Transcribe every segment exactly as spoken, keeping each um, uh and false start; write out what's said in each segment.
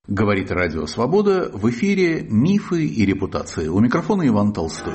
Говорит Радио Свобода, в эфире «Мифы и репутации». У микрофона Иван Толстой.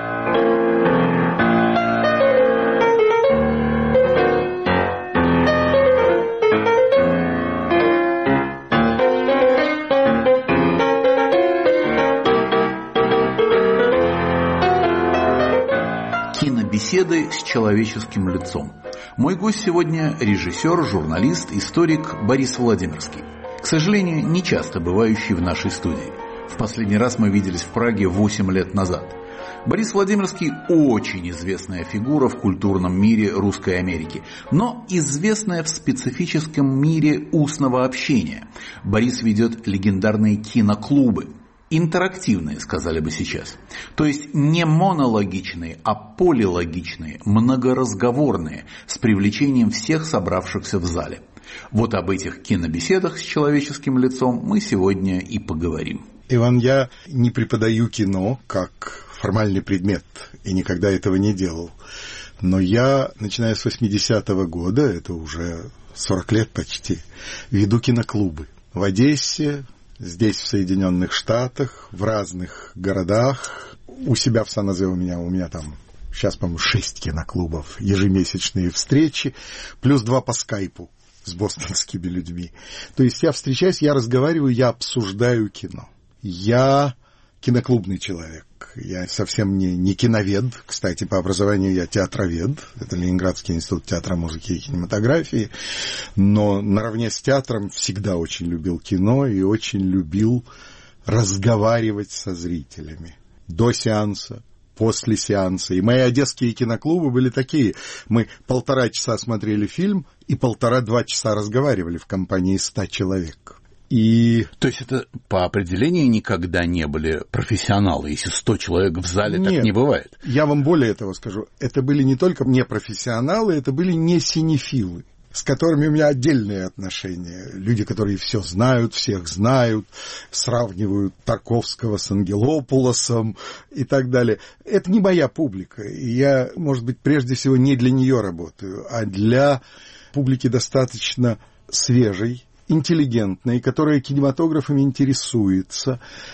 Кинобеседы с человеческим лицом. Мой гость сегодня – режиссер, журналист, историк Борис Владимирский. К сожалению, не часто бывающий в нашей студии. В последний раз мы виделись в Праге восемь лет назад. Борис Владимирский – очень известная фигура в культурном мире Русской Америки, но известная в специфическом мире устного общения. Борис ведет легендарные киноклубы. Интерактивные, сказали бы сейчас. То есть не монологичные, а полилогичные, многоразговорные, с привлечением всех собравшихся в зале. Вот об этих кинобеседах с человеческим лицом мы сегодня и поговорим. Иван, я не преподаю кино как формальный предмет и никогда этого не делал. Но я, начиная с восьмидесятого года, это уже сорок лет почти, веду киноклубы в Одессе, здесь, в Соединенных Штатах, в разных городах. У себя в Сан-Жозе у меня, у меня там сейчас, по-моему, шесть киноклубов, ежемесячные встречи, плюс два по скайпу с бостонскими людьми. То есть я встречаюсь, я разговариваю, я обсуждаю кино. Я киноклубный человек. Я совсем не, не киновед. Кстати, по образованию я театровед. Это Ленинградский институт театра, музыки и кинематографии. Но наравне с театром всегда очень любил кино и очень любил разговаривать со зрителями. До сеанса, после сеанса. И мои одесские киноклубы были такие. Мы полтора часа смотрели фильм и полтора-два часа разговаривали в компании ста человек. И... То есть это по определению никогда не были профессионалы, если сто человек в зале? Нет, так не бывает. Я вам более того скажу, это были не только не профессионалы, это были не синефилы, с которыми у меня отдельные отношения. Люди, которые все знают, всех знают, сравнивают Тарковского с Ангелопулосом и так далее. Это не моя публика. И я, может быть, прежде всего не для нее работаю, а для публики достаточно свежей, интеллигентной, которая кинематографом интересуется,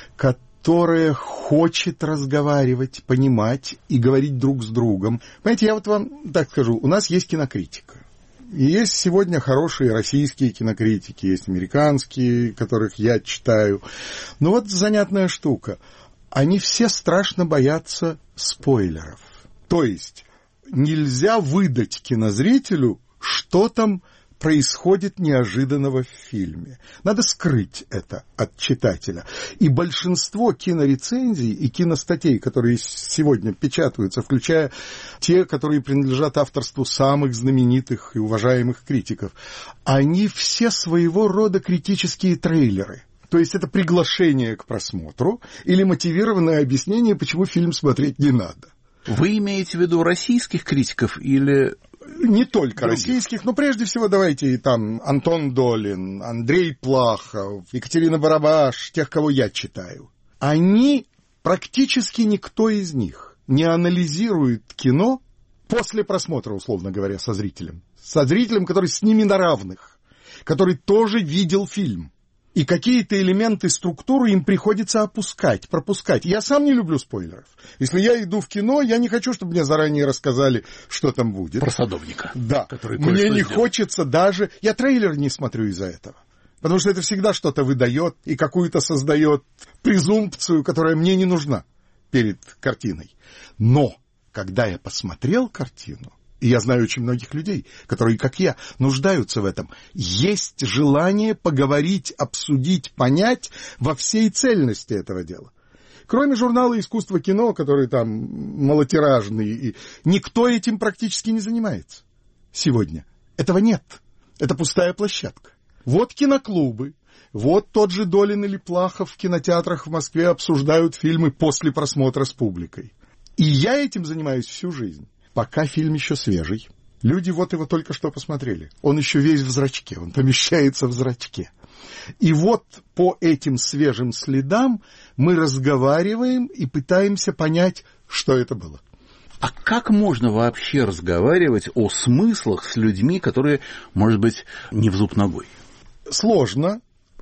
которая хочет разговаривать, понимать и говорить друг с другом. Понимаете, я вот вам так скажу, у нас есть кинокритика. И есть сегодня хорошие российские кинокритики, есть американские, которых я читаю. Но вот занятная штука. Они все страшно боятся спойлеров. То есть нельзя выдать кинозрителю, что там происходит неожиданного в фильме. Надо скрыть это от читателя. И большинство кинорецензий и киностатей, которые сегодня печатаются, включая те, которые принадлежат авторству самых знаменитых и уважаемых критиков, они все своего рода критические трейлеры. То есть это приглашение к просмотру или мотивированное объяснение, почему фильм смотреть не надо. Вы имеете в виду российских критиков или... Не только других. Российских, но прежде всего давайте там Антон Долин, Андрей Плахов, Екатерина Барабаш, тех, кого я читаю. Они, практически никто из них не анализирует кино после просмотра, условно говоря, со зрителем. Со зрителем, который с ними на равных, который тоже видел фильм. И какие-то элементы структуры им приходится опускать, пропускать. Я сам не люблю спойлеров. Если я иду в кино, я не хочу, чтобы мне заранее рассказали, что там будет. Про садовника. Да. Который мне не сделал. Хочется даже... Я трейлер не смотрю из-за этого. Потому что это всегда что-то выдает и какую-то создает презумпцию, которая мне не нужна перед картиной. Но когда я посмотрел картину, и я знаю очень многих людей, которые, как я, нуждаются в этом. Есть желание поговорить, обсудить, понять во всей цельности этого дела. Кроме журнала «Искусство кино», который там малотиражный, и никто этим практически не занимается сегодня. Этого нет. Это пустая площадка. Вот киноклубы, вот тот же Долин или Плахов в кинотеатрах в Москве обсуждают фильмы после просмотра с публикой. И я этим занимаюсь всю жизнь. Пока фильм еще свежий. Люди вот его только что посмотрели. Он еще весь в зрачке, он помещается в зрачке. И вот по этим свежим следам мы разговариваем и пытаемся понять, что это было. А как можно вообще разговаривать о смыслах с людьми, которые, может быть, не в зуб ногой? Сложно.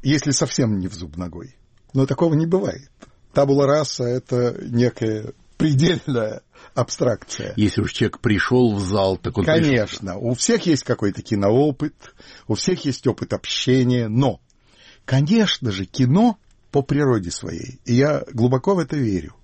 если совсем не в зуб ногой. Но такого не бывает. Табула раса — это некая предельная абстракция. Если уж человек пришел в зал, так он Конечно. Пришел. У всех есть какой-то киноопыт, у всех есть опыт общения, но, конечно же, кино по природе своей, и я глубоко в это верю,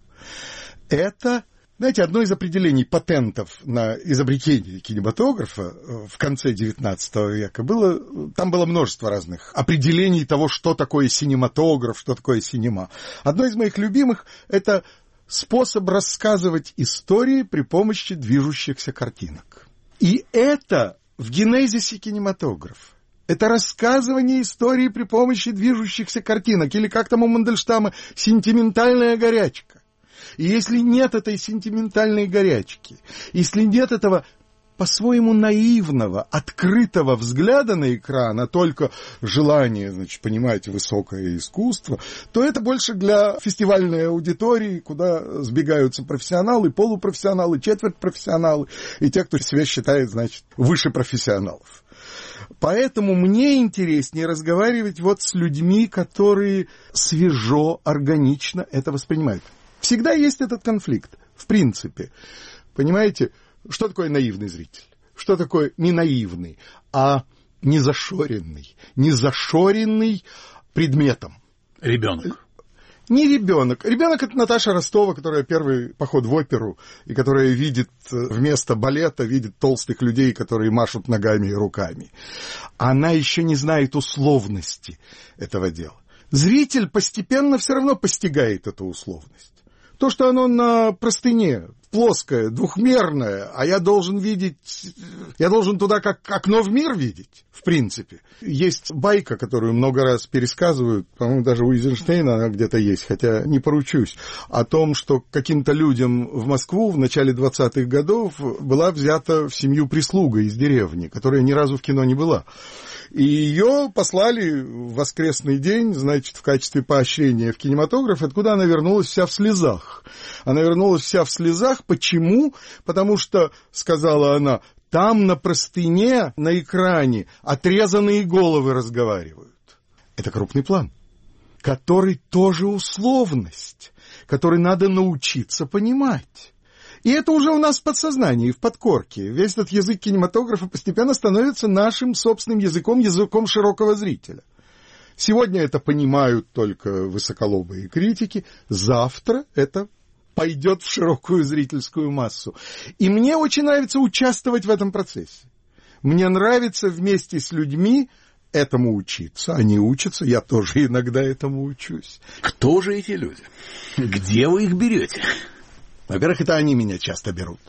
это, знаете, одно из определений патентов на изобретение кинематографа в конце девятнадцатого века было, там было множество разных определений того, что такое синематограф, что такое синема. Одно из моих любимых — это способ рассказывать истории при помощи движущихся картинок. И это в генезисе кинематографа. Это рассказывание истории при помощи движущихся картинок. Или как там у Мандельштама «сентиментальная горячка». И если нет этой сентиментальной горячки, если нет этого по-своему наивного, открытого взгляда на экран, а только желание, значит, понимать высокое искусство, то это больше для фестивальной аудитории, куда сбегаются профессионалы, полупрофессионалы, четвертьпрофессионалы и те, кто себя считает, значит, выше профессионалов. Поэтому мне интереснее разговаривать вот с людьми, которые свежо, органично это воспринимают. Всегда есть этот конфликт, в принципе. Понимаете, что такое наивный зритель? Что такое не наивный, а незашоренный? Незашоренный предметом. Ребенок. Не ребенок. Ребенок — это Наташа Ростова, которая первый поход в оперу, и которая видит вместо балета, видит толстых людей, которые машут ногами и руками. Она еще не знает условности этого дела. Зритель постепенно все равно постигает эту условность. То, что оно на простыне, плоское, двухмерное, а я должен видеть, я должен туда как окно в мир видеть, в принципе. Есть байка, которую много раз пересказывают, по-моему, даже у Эйзенштейна она где-то есть, хотя не поручусь, о том, что каким-то людям в Москву в начале двадцатых годов была взята в семью прислуга из деревни, которая ни разу в кино не была. И ее послали в воскресный день, значит, в качестве поощрения в кинематограф, откуда она вернулась вся в слезах. Она вернулась вся в слезах. Почему? Потому что, сказала она, там на простыне, на экране отрезанные головы разговаривают. Это крупный план, который тоже условность, который надо научиться понимать. И это уже у нас в подсознании, в подкорке. Весь этот язык кинематографа постепенно становится нашим собственным языком, языком широкого зрителя. Сегодня это понимают только высоколобые критики, завтра это пойдет в широкую зрительскую массу. И мне очень нравится участвовать в этом процессе. Мне нравится вместе с людьми этому учиться. Они учатся, я тоже иногда этому учусь. Кто же эти люди? Где вы их берете? Во-первых, это они меня часто берут.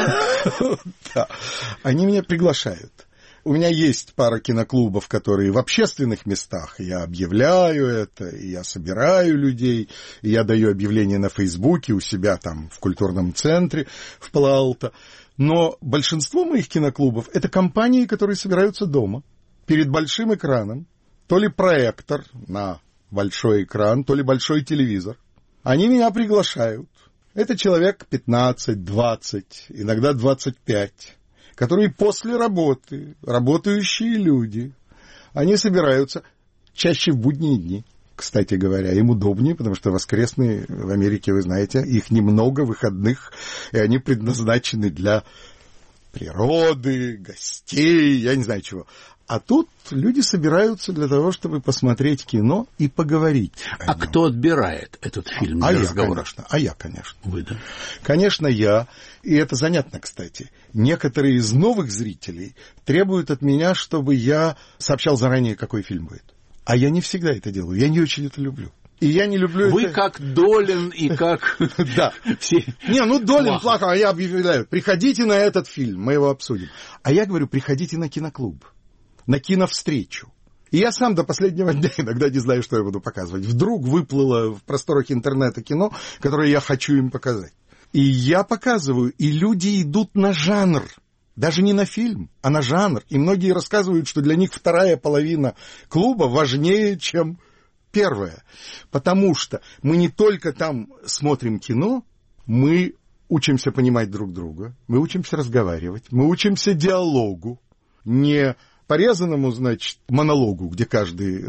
Да. Они меня приглашают. У меня есть пара киноклубов, которые в общественных местах. Я объявляю это, и я собираю людей, и я даю объявления на Фейсбуке у себя там в культурном центре в Пало-Алто. Но большинство моих киноклубов — это компании, которые собираются дома, перед большим экраном. То ли проектор на большой экран, то ли большой телевизор. Они меня приглашают. Это человек пятнадцать-двадцать, иногда двадцать пять, которые после работы, работающие люди, они собираются чаще в будние дни, кстати говоря. Им удобнее, потому что воскресные в Америке, вы знаете, их немного выходных, и они предназначены для природы, гостей, я не знаю чего. А тут люди собираются для того, чтобы посмотреть кино и поговорить. А кто отбирает этот фильм а для я, разговора? Конечно, а я, конечно. Вы, да? Конечно, я. И это занятно, кстати. Некоторые из новых зрителей требуют от меня, чтобы я сообщал заранее, какой фильм будет. А я не всегда это делаю. Я не очень это люблю. И я не люблю Вы это... как Долин и как... Да. Не, ну Долин плохо, а я объявляю. Приходите на этот фильм, мы его обсудим. А я говорю, приходите на киноклуб, на киновстречу. И я сам до последнего дня иногда не знаю, что я буду показывать. Вдруг выплыло в просторах интернета кино, которое я хочу им показать. И я показываю, и люди идут на жанр. Даже не на фильм, а на жанр. И многие рассказывают, что для них вторая половина клуба важнее, чем первая. Потому что мы не только там смотрим кино, мы учимся понимать друг друга, мы учимся разговаривать, мы учимся диалогу, не порезанному, значит, монологу, где каждый ждет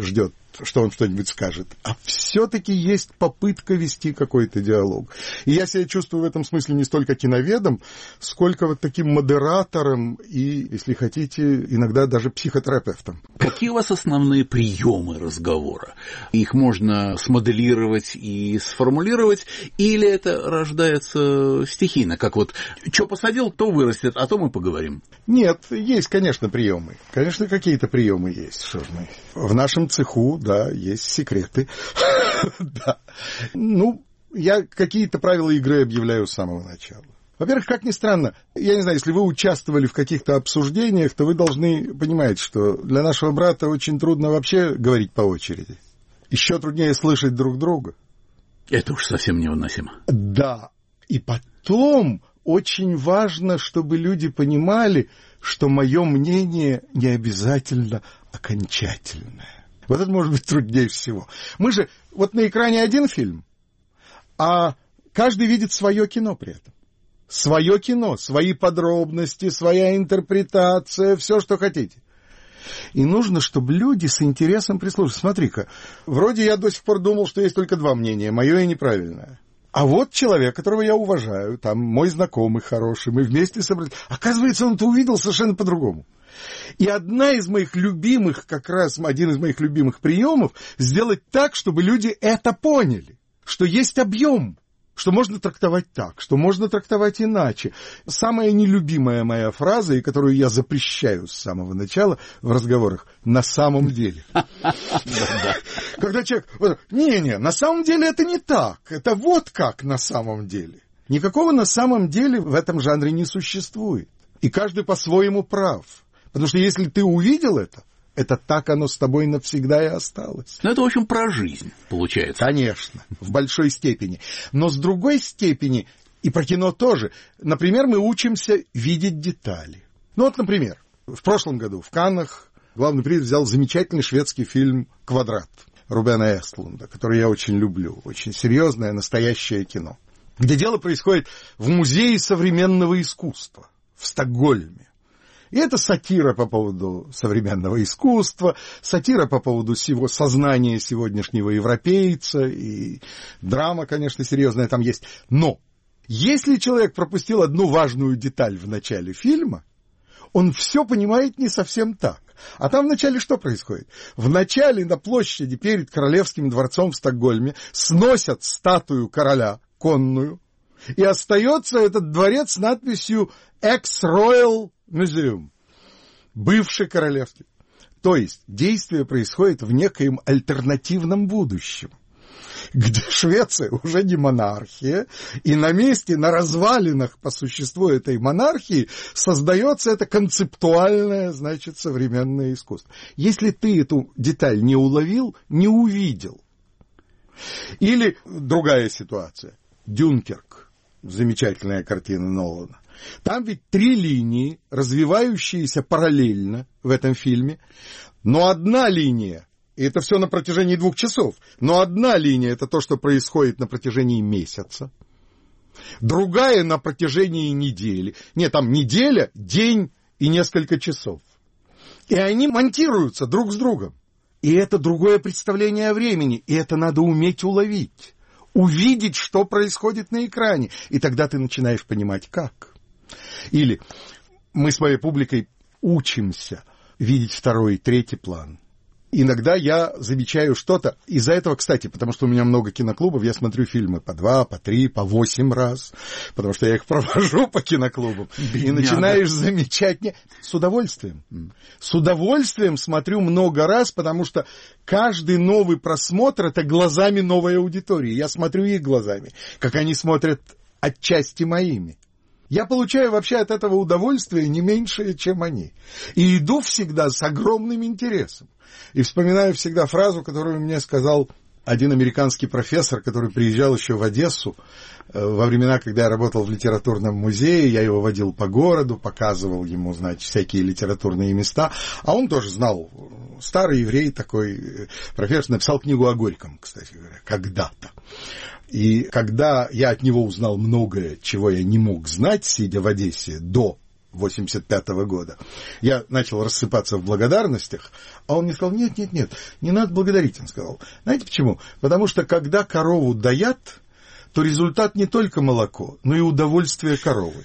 что он что-нибудь скажет, а все-таки есть попытка вести какой-то диалог. И я себя чувствую в этом смысле не столько киноведом, сколько вот таким модератором и, если хотите, иногда даже психотерапевтом. Какие у вас основные приемы разговора? Их можно смоделировать и сформулировать, или это рождается стихийно, как вот что посадил, то вырастет, а то мы поговорим? Нет, есть, конечно, приемы. Конечно, какие-то приемы есть. Что ж мы. В нашем цеху, да, есть секреты. Да. Ну, я какие-то правила игры объявляю с самого начала. Во-первых, как ни странно, я не знаю, если вы участвовали в каких-то обсуждениях, то вы должны понимать, что для нашего брата очень трудно вообще говорить по очереди. Еще труднее слышать друг друга. Это уж совсем невыносимо. Да. И потом очень важно, чтобы люди понимали, что мое мнение не обязательно окончательное. Вот это может быть труднее всего. Мы же, вот на экране один фильм, а каждый видит свое кино при этом. Свое кино, свои подробности, своя интерпретация, все, что хотите. И нужно, чтобы люди с интересом прислушивались. Смотри-ка, вроде я до сих пор думал, что есть только два мнения, мое и неправильное. А вот человек, которого я уважаю, там мой знакомый хороший, мы вместе собрались. Оказывается, он это увидел совершенно по-другому. И одна из моих любимых, как раз один из моих любимых приемов, сделать так, чтобы люди это поняли, что есть объем, что можно трактовать так, что можно трактовать иначе. Самая нелюбимая моя фраза, и которую я запрещаю с самого начала в разговорах, на самом деле. Когда человек, не-не, на самом деле это не так, это вот как на самом деле. Никакого на самом деле в этом жанре не существует. И каждый по-своему прав. Потому что если ты увидел это, это так оно с тобой навсегда и осталось. Ну, это, в общем, про жизнь, получается. Конечно, в большой степени. Но с другой степени, и про кино тоже, например, мы учимся видеть детали. Ну вот, например, в прошлом году в Каннах главный приз взял замечательный шведский фильм «Квадрат» Рубена Эстлунда, который я очень люблю. Очень серьезное, настоящее кино. Где дело происходит в Музее современного искусства в Стокгольме. И это сатира по поводу современного искусства, сатира по поводу всего сознания сегодняшнего европейца, и драма, конечно, серьезная там есть. Но если человек пропустил одну важную деталь в начале фильма, он все понимает не совсем так. А там в начале что происходит? В начале на площади перед Королевским дворцом в Стокгольме сносят статую короля конную, и остается этот дворец с надписью «Ex-Royal Museum», бывший королевский. То есть действие происходит в некоем альтернативном будущем, где Швеция уже не монархия, и на месте, на развалинах по существу этой монархии создается это концептуальное, значит, современное искусство. Если ты эту деталь не уловил, не увидел. Или другая ситуация. «Дюнкерк», замечательная картина Нолана. Там ведь три линии, развивающиеся параллельно в этом фильме, но одна линия, и это все на протяжении двух часов, но одна линия — это то, что происходит на протяжении месяца, другая — на протяжении недели. Нет, там неделя, день и несколько часов. И они монтируются друг с другом. И это другое представление о времени, и это надо уметь уловить, увидеть, что происходит на экране, и тогда ты начинаешь понимать, как. Или мы с моей публикой учимся видеть второй и третий план. Иногда я замечаю что-то. Из-за этого, кстати, потому что у меня много киноклубов, я смотрю фильмы по два, по три, по восемь раз, потому что я их провожу по киноклубам. Бедняга. И начинаешь замечать... Не, с удовольствием. С удовольствием смотрю много раз, потому что каждый новый просмотр — это глазами новой аудитории. Я смотрю их глазами, как они смотрят отчасти моими. Я получаю вообще от этого удовольствие не меньшее, чем они. И иду всегда с огромным интересом. И вспоминаю всегда фразу, которую мне сказал один американский профессор, который приезжал еще в Одессу во времена, когда я работал в литературном музее. Я его водил по городу, показывал ему, значит, всякие литературные места. А он тоже знал. Старый еврей такой профессор, написал книгу о Горьком, кстати говоря, когда-то. И когда я от него узнал многое, чего я не мог знать, сидя в Одессе, до восемьдесят пятого года. Я начал рассыпаться в благодарностях, а он мне сказал, нет, нет, нет, не надо благодарить. Он сказал, знаете почему? Потому что когда корову доят, то результат не только молоко, но и удовольствие коровы.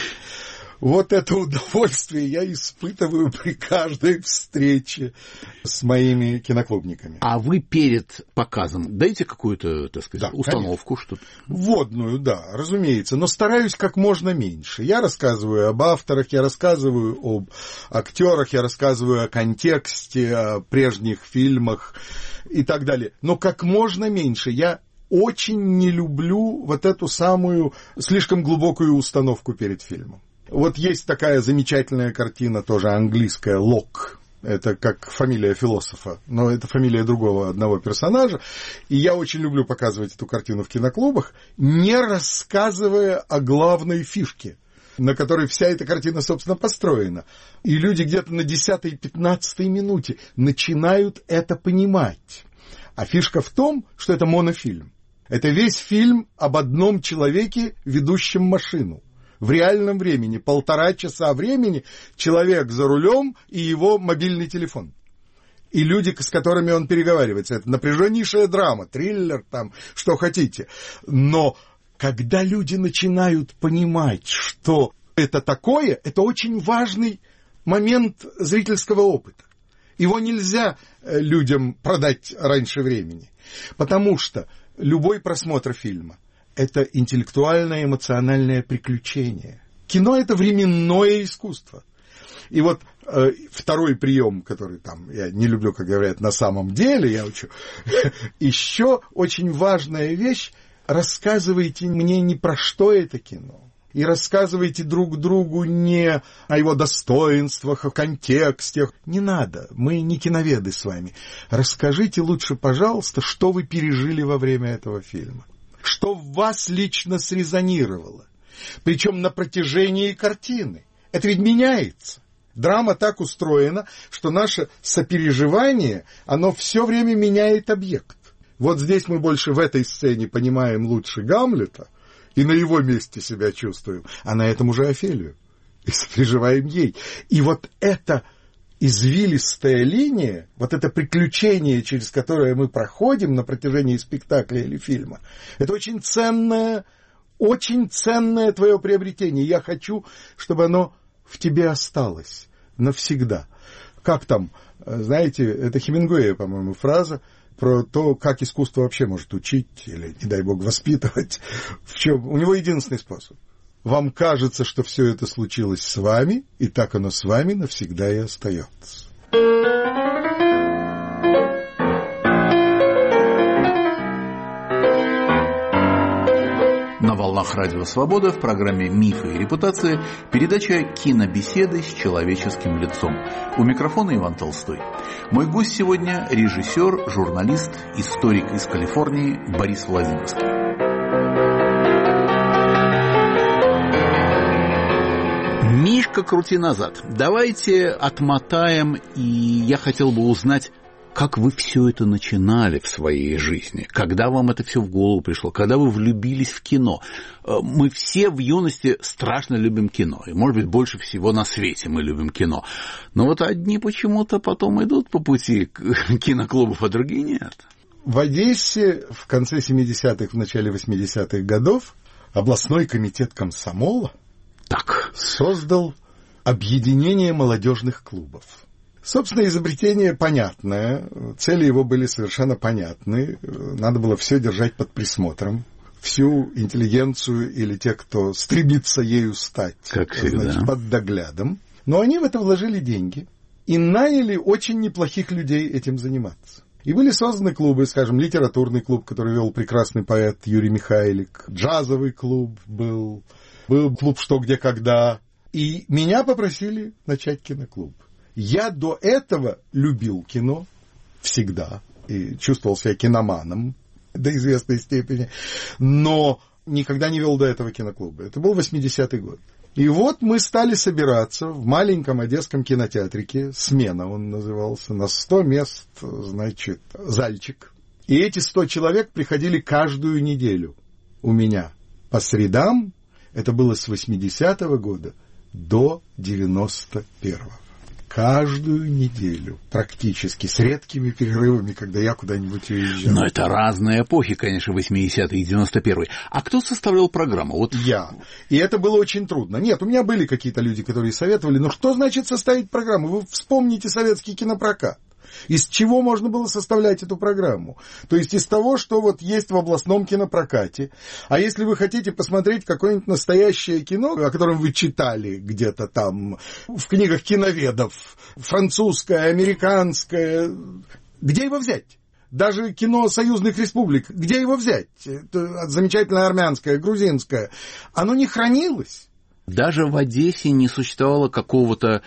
Вот это удовольствие я испытываю при каждой встрече с моими киноклубниками. А вы перед показом даете какую-то, так сказать, да, установку? Что-то? Вводную, да, разумеется, но стараюсь как можно меньше. Я рассказываю об авторах, я рассказываю об актерах, я рассказываю о контексте, о прежних фильмах и так далее. Но как можно меньше. Я очень не люблю вот эту самую слишком глубокую установку перед фильмом. Вот есть такая замечательная картина, тоже английская, «Лок». Это как фамилия философа, но это фамилия другого одного персонажа. И я очень люблю показывать эту картину в киноклубах, не рассказывая о главной фишке, на которой вся эта картина, собственно, построена. И люди где-то на десятой-пятнадцатой минуте начинают это понимать. А фишка в том, что это монофильм. Это весь фильм об одном человеке, ведущем машину. В реальном времени, полтора часа времени, человек за рулем и его мобильный телефон. И люди, с которыми он переговаривается. Это напряженнейшая драма, триллер, там, что хотите. Но когда люди начинают понимать, что это такое, это очень важный момент зрительского опыта. Его нельзя людям продать раньше времени. Потому что любой просмотр фильма — это интеллектуальное, эмоциональное приключение. Кино — это временное искусство. И вот э, второй прием, который там, я не люблю, как говорят, на самом деле, я учу, еще очень важная вещь, рассказывайте мне не про что это кино, и рассказывайте друг другу не о его достоинствах, о контексте. Не надо, мы не киноведы с вами. Расскажите лучше, пожалуйста, что вы пережили во время этого фильма. Что в вас лично срезонировало. Причем на протяжении картины. Это ведь меняется. Драма так устроена, что наше сопереживание, оно все время меняет объект. Вот здесь мы больше в этой сцене понимаем лучше Гамлета, и на его месте себя чувствуем, а на этом уже Офелию. И сопереживаем ей. И вот эта извилистая линия, вот это приключение, через которое мы проходим на протяжении спектакля или фильма, это очень ценное, очень ценное твое приобретение. Я хочу, чтобы оно в тебе осталось навсегда. Как там, знаете, это Хемингуэя, по-моему, фраза про то, как искусство вообще может учить или, не дай бог, воспитывать. В чем? У него единственный способ. Вам кажется, что все это случилось с вами, и так оно с вами навсегда и остается. На волнах Радио Свобода в программе «Мифы и репутация» передача «Кинобеседы с человеческим лицом». У микрофона Иван Толстой. Мой гость сегодня – режиссер, журналист, историк из Калифорнии Борис Владимирский. Мишка, крути назад. Давайте отмотаем, и я хотел бы узнать, как вы все это начинали в своей жизни, когда вам это все в голову пришло, когда вы влюбились в кино. Мы все в юности страшно любим кино, и, может быть, больше всего на свете мы любим кино. Но вот одни почему-то потом идут по пути киноклубов, а другие нет. В Одессе в конце семидесятых, в начале восьмидесятых годов областной комитет комсомола Так. создал объединение молодежных клубов. Собственно, изобретение понятное, цели его были совершенно понятны. Надо было все держать под присмотром, всю интеллигенцию или тех, кто стремится ею стать, как значит, под доглядом. Но они в это вложили деньги и наняли очень неплохих людей этим заниматься. И были созданы клубы, скажем, литературный клуб, который вел прекрасный поэт Юрий Михайлик, джазовый клуб был, был клуб «Что, где, когда». И меня попросили начать киноклуб. Я до этого любил кино всегда и чувствовал себя киноманом до известной степени, но никогда не вел до этого киноклуба. Это был восьмидесятый год. И вот мы стали собираться в маленьком одесском кинотеатрике, «Смена» он назывался, на сто мест, значит, зальчик. И эти сто человек приходили каждую неделю у меня по средам, это было с восьмидесятого года до девяносто первого. Каждую неделю, практически, с редкими перерывами, когда я куда-нибудь уезжал. Но это разные эпохи, конечно, восьмидесятые и девяносто первый. А кто составлял программу? Вот... Я. И это было очень трудно. Нет, у меня были какие-то люди, которые советовали. Но что значит составить программу? Вы вспомните советский кинопрокат. Из чего можно было составлять эту программу? То есть из того, что вот есть в областном кинопрокате. А если вы хотите посмотреть какое-нибудь настоящее кино, о котором вы читали где-то там в книгах киноведов, французское, американское, где его взять? Даже кино союзных республик, где его взять? Это замечательное армянское, грузинское. Оно не хранилось. Даже в Одессе не существовало какого-то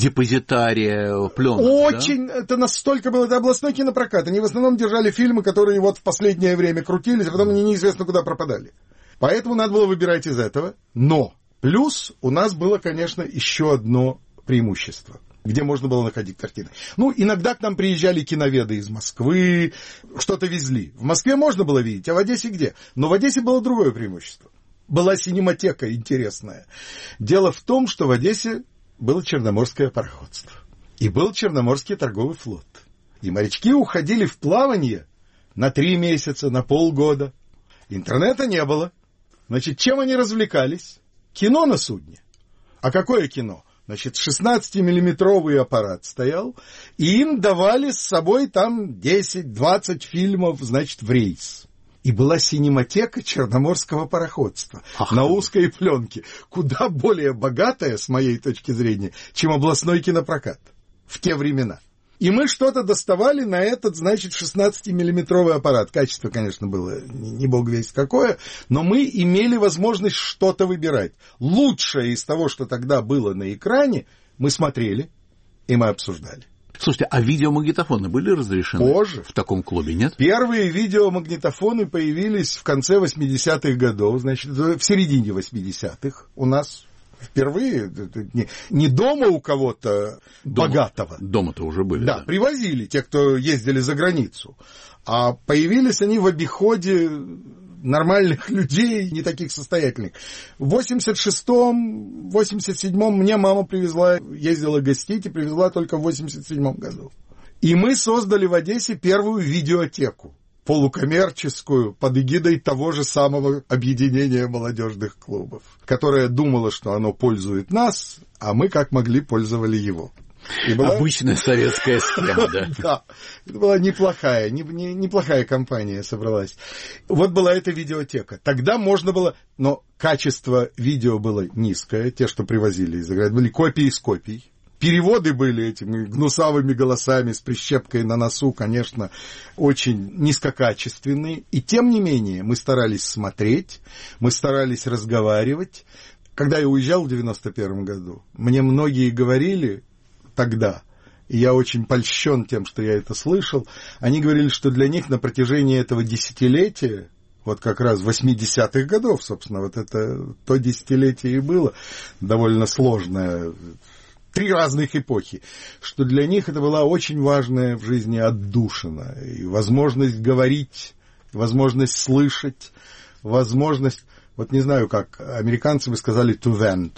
депозитария пленок. Очень, да? Это настолько было, это областной кинопрокат. Они в основном держали фильмы, которые вот в последнее время крутились, а потом они неизвестно куда пропадали. Поэтому надо было выбирать из этого. Но плюс у нас было, конечно, еще одно преимущество, где можно было находить картины. Ну, иногда к нам приезжали киноведы из Москвы, что-то везли. В Москве можно было видеть, а в Одессе где? Но в Одессе было другое преимущество. Была синематека интересная. Дело в том, что в Одессе было Черноморское пароходство. И был Черноморский торговый флот. И морячки уходили в плавание на три месяца, на полгода. Интернета не было. Значит, чем они развлекались? Кино на судне. А какое кино? Значит, шестнадцатимиллиметровый аппарат стоял, и им давали с собой там десять-двадцать фильмов, значит, в рейс. И была синематека Черноморского пароходства Ах. на узкой пленке, куда более богатая, с моей точки зрения, чем областной кинопрокат в те времена. И мы что-то доставали на этот, значит, шестнадцатимиллиметровый аппарат. Качество, конечно, было не бог весть какое, но мы имели возможность что-то выбирать. Лучшее из того, что тогда было на экране, мы смотрели и мы обсуждали. Слушайте, а видеомагнитофоны были разрешены? Позже. В таком клубе, нет? Первые видеомагнитофоны появились в конце восьмидесятых годов, значит, в середине восьмидесятых у нас впервые, не, не дома у кого-то дома, богатого. Дома-то уже были. Да, да, привозили те, кто ездили за границу. А появились они в обиходе нормальных людей, не таких состоятельных. В восемьдесят шестом, восемьдесят седьмом мне мама привезла, ездила гостить и привезла только в восемьдесят седьмом году. И мы создали в Одессе первую видеотеку, полукоммерческую, под эгидой того же самого объединения молодежных клубов, которое думало, что оно пользует нас, а мы как могли пользовали его. И была... Обычная советская схема, да. Да, это была неплохая, не, не, неплохая компания собралась. Вот была эта видеотека. Тогда можно было, но качество видео было низкое, те, что привозили из-за границы, были копии из копий. Переводы были этими гнусавыми голосами с прищепкой на носу, конечно, очень низкокачественные. И тем не менее мы старались смотреть, мы старались разговаривать. Когда я уезжал в девяносто первом году, мне многие говорили... Тогда, и я очень польщен тем, что я это слышал, они говорили, что для них на протяжении этого десятилетия, вот как раз восьмидесятых годов, собственно, вот это то десятилетие и было, довольно сложное, три разных эпохи, что для них это была очень важная в жизни отдушина, и возможность говорить, возможность слышать, возможность, вот не знаю, как американцы бы сказали to vent,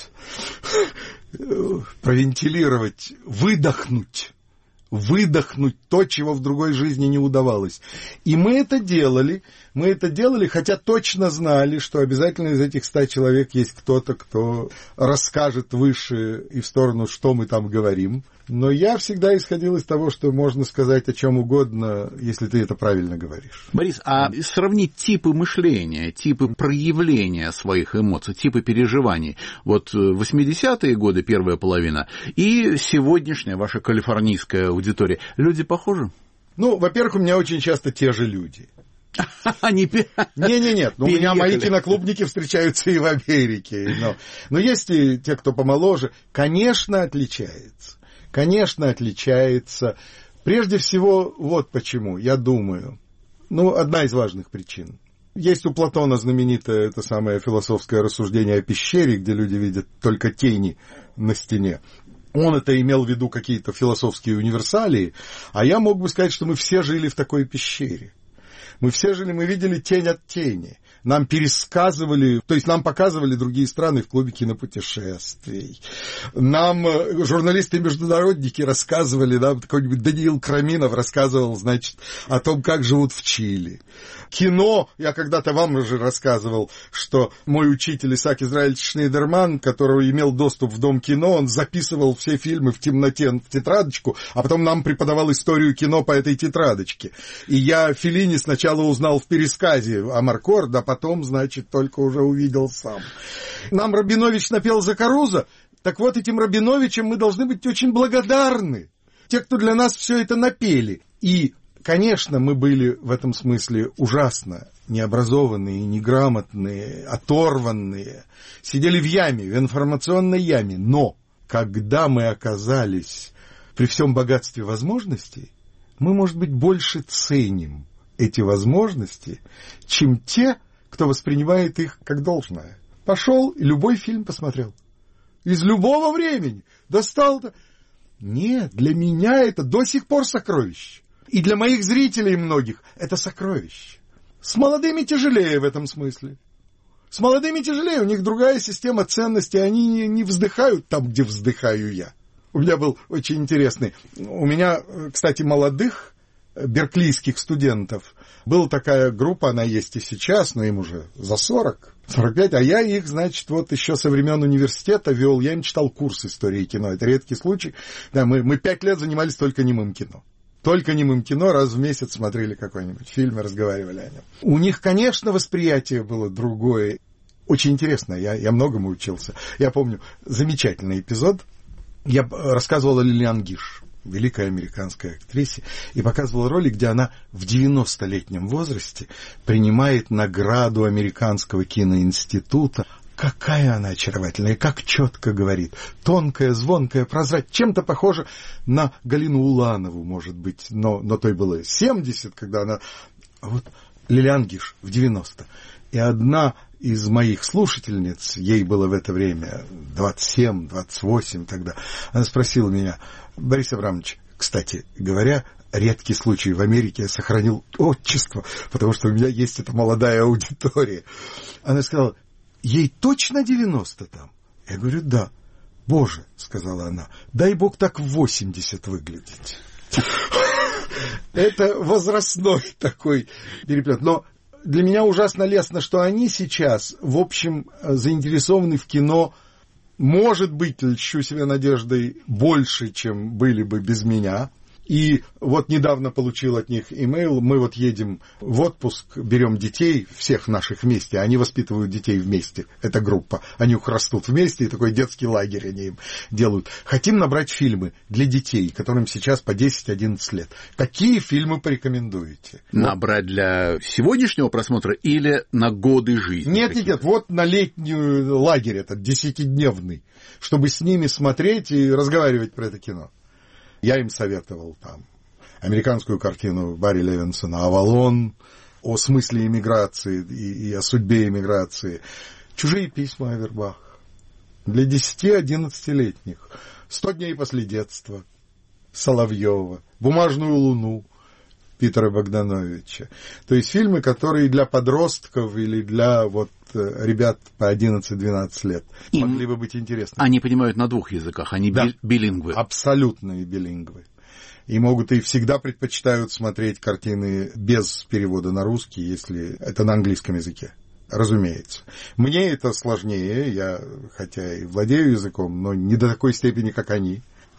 провентилировать, выдохнуть, выдохнуть то, чего в другой жизни не удавалось. И мы это делали, мы это делали, хотя точно знали, что обязательно из этих ста человек есть кто-то, кто расскажет выше и в сторону, что мы там говорим. Но я всегда исходил из того, что можно сказать о чем угодно, если ты это правильно говоришь. Борис, а сравнить типы мышления, типы проявления своих эмоций, типы переживаний, вот восьмидесятые годы, первая половина, и сегодняшняя ваша калифорнийская аудитория, люди похожи? Ну, во-первых, у меня очень часто те же люди. Они Не-не-нет, ну, у меня мои киноклубники встречаются и в Америке. Но, но есть и те, кто помоложе. Конечно, отличается. Конечно, отличается. Прежде всего, вот почему, я думаю. Ну, одна из важных причин. Есть у Платона знаменитое это самое философское рассуждение о пещере, где люди видят только тени на стене. Он это имел в виду какие-то философские универсалии, а я мог бы сказать, что мы все жили в такой пещере. Мы все жили, мы видели тень от тени. Нам пересказывали, то есть нам показывали другие страны в клубе кинопутешествий. Нам журналисты-международники рассказывали, да, какой-нибудь Даниил Краминов рассказывал, значит, о том, как живут в Чили. Кино, я когда-то вам уже рассказывал, что мой учитель Исаак Израильевич Шнейдерман, который имел доступ в Дом кино, он записывал все фильмы в темноте в тетрадочку, а потом нам преподавал историю кино по этой тетрадочке. И я Феллини сначала узнал в пересказе Амаркорд, а потом, значит, только уже увидел сам. Нам Рабинович напел «Закаруза». Так вот, этим Рабиновичам мы должны быть очень благодарны. Те, кто для нас все это напели. И, конечно, мы были в этом смысле ужасно необразованные, неграмотные, оторванные. Сидели в яме, в информационной яме. Но когда мы оказались при всем богатстве возможностей, мы, может быть, больше ценим эти возможности, чем те, кто воспринимает их как должное. Пошел и любой фильм посмотрел. Из любого времени. Достал. Нет, для меня это до сих пор сокровище. И для моих зрителей многих это сокровище. С молодыми тяжелее в этом смысле. С молодыми тяжелее, у них другая система ценностей, они не, не вздыхают там, где вздыхаю я. У меня был очень интересный... У меня, кстати, молодых берклийских студентов была такая группа, она есть и сейчас, но им уже за сорок, сорок пять, а я их, значит, вот еще со времен университета вел, я им читал курс истории кино, это редкий случай. Да, мы, мы пять лет занимались только немым кино. Только немым кино, раз в месяц смотрели какой-нибудь фильм и разговаривали о нем. У них, конечно, восприятие было другое. Очень интересно, я, я многому учился. Я помню замечательный эпизод. Я рассказывал о Лилиан Гиш, великой американской актрисе, и показывал ролик, где она в девяностолетнем возрасте принимает награду Американского киноинститута. Какая она очаровательная, как четко говорит. Тонкая, звонкая, прозрачная. Чем-то похожа на Галину Уланову, может быть, но, но той было семьдесят, когда она... А вот Лилиан Гиш в девяносто. И одна из моих слушательниц, ей было в это время двадцать семь, двадцать восемь тогда, она спросила меня: Борис Абрамович, кстати говоря, редкий случай в Америке, я сохранил отчество, потому что у меня есть эта молодая аудитория. Она сказала: ей точно девяносто там? Я говорю: да. Боже, сказала она, дай Бог так в восемьдесят выглядеть. Это возрастной такой переплет. Но для меня ужасно лестно, что они сейчас, в общем, заинтересованы в кино, может быть, льщу себе надеждой, больше, чем были бы без меня. И вот недавно получил от них имейл, мы вот едем в отпуск, берем детей, всех наших вместе, они воспитывают детей вместе, эта группа, они их растут вместе, и такой детский лагерь они им делают. Хотим набрать фильмы для детей, которым сейчас по десять-одиннадцать лет. Какие фильмы порекомендуете? Набрать для сегодняшнего просмотра или на годы жизни? Нет, нет, нет, вот на летний лагерь этот, десятидневный, чтобы с ними смотреть и разговаривать про это кино. Я им советовал там американскую картину Барри Левинсона «Авалон», о смысле эмиграции и, и о судьбе эмиграции. «Чужие письма» Авербах. Для десяти-одиннадцатилетних. «Сто дней после детства» Соловьева. «Бумажную луну» Питера Богдановича. То есть фильмы, которые для подростков или для вот ребят по одиннадцать-двенадцать лет им могли бы быть интересны. Они понимают на двух языках, они да. билингвы. Абсолютные билингвы. И могут и всегда предпочитают смотреть картины без перевода на русский, если это на английском языке. Разумеется. Мне это сложнее, я хотя и владею языком, но не до такой степени, как они.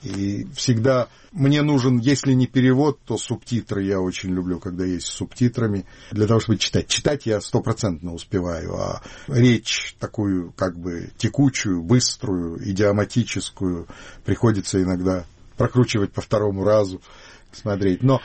И всегда мне нужен, если не перевод, то субтитры. Я очень люблю, когда есть с субтитрами, для того, чтобы читать. Читать я стопроцентно успеваю, а речь такую как бы текучую, быструю, идиоматическую приходится иногда прокручивать по второму разу, смотреть. Но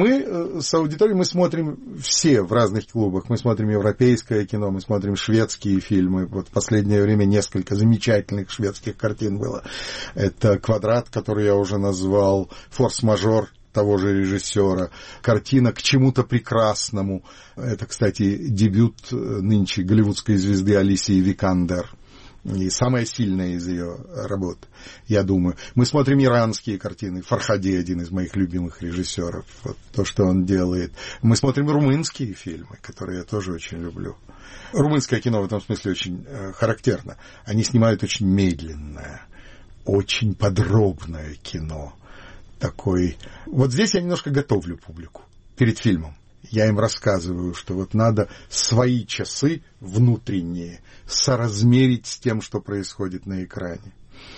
мы с аудиторией мы смотрим все в разных клубах. Мы смотрим европейское кино, мы смотрим шведские фильмы. Вот в последнее время несколько замечательных шведских картин было. Это «Квадрат», который я уже назвал, «Форс-мажор» того же режиссера, картина «К чему-то прекрасному». Это, кстати, дебют нынче голливудской звезды Алисии Викандер. И самая сильная из ее работ, я думаю. Мы смотрим иранские картины. Фархади — один из моих любимых режиссеров. Вот то, что он делает. Мы смотрим румынские фильмы, которые я тоже очень люблю. Румынское кино в этом смысле очень э, характерно. Они снимают очень медленное, очень подробное кино. Такой... Вот здесь я немножко готовлю публику перед фильмом. Я им рассказываю, что вот надо свои часы внутренние соразмерить с тем, что происходит на экране.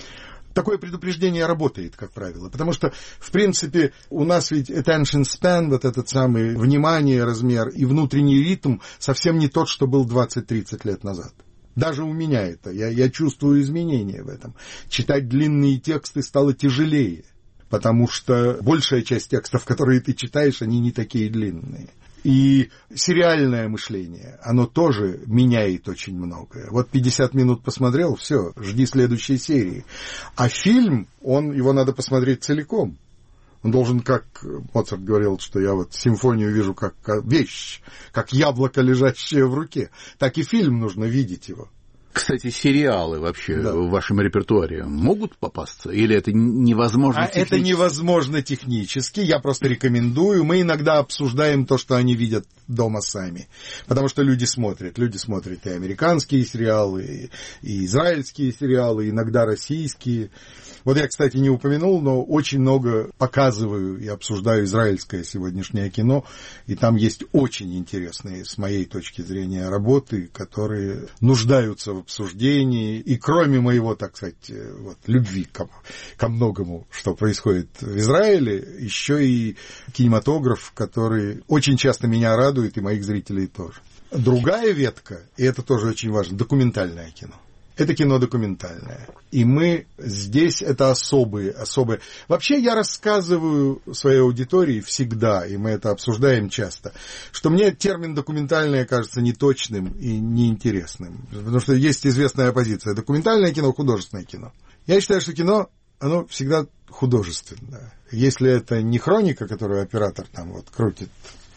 Такое предупреждение работает, как правило, потому что, в принципе, у нас ведь attention span, вот этот самый внимание, размер и внутренний ритм совсем не тот, что был двадцать-тридцать лет назад. Даже у меня это, я, я чувствую изменения в этом. Читать длинные тексты стало тяжелее. Потому что большая часть текстов, которые ты читаешь, они не такие длинные. И сериальное мышление, оно тоже меняет очень многое. Вот пятьдесят минут посмотрел, все, жди следующей серии. А фильм, он, его надо посмотреть целиком. Он должен, как Моцарт говорил, что я вот симфонию вижу как вещь, как яблоко, лежащее в руке. Так и фильм нужно видеть его. Кстати, сериалы вообще да. в вашем репертуаре могут попасться? Или это невозможно а технически? Это невозможно технически, я просто рекомендую. Мы иногда обсуждаем то, что они видят дома сами. Потому что люди смотрят. Люди смотрят и американские сериалы, и израильские сериалы, иногда российские. Вот я, кстати, не упомянул, но очень много показываю и обсуждаю израильское сегодняшнее кино. И там есть очень интересные, с моей точки зрения, работы, которые нуждаются в обсуждении. И кроме моего, так сказать, вот, любви ко, ко многому, что происходит в Израиле, еще и кинематограф, который очень часто меня радует, и моих зрителей тоже. Другая ветка, и это тоже очень важно, документальное кино. Это кино документальное. И мы здесь, это особые, особые... Вообще я рассказываю своей аудитории всегда, и мы это обсуждаем часто, что мне термин документальное кажется неточным и неинтересным. Потому что есть известная оппозиция. Документальное кино, художественное кино. Я считаю, что кино, оно всегда художественное. Если это не хроника, которую оператор там вот крутит,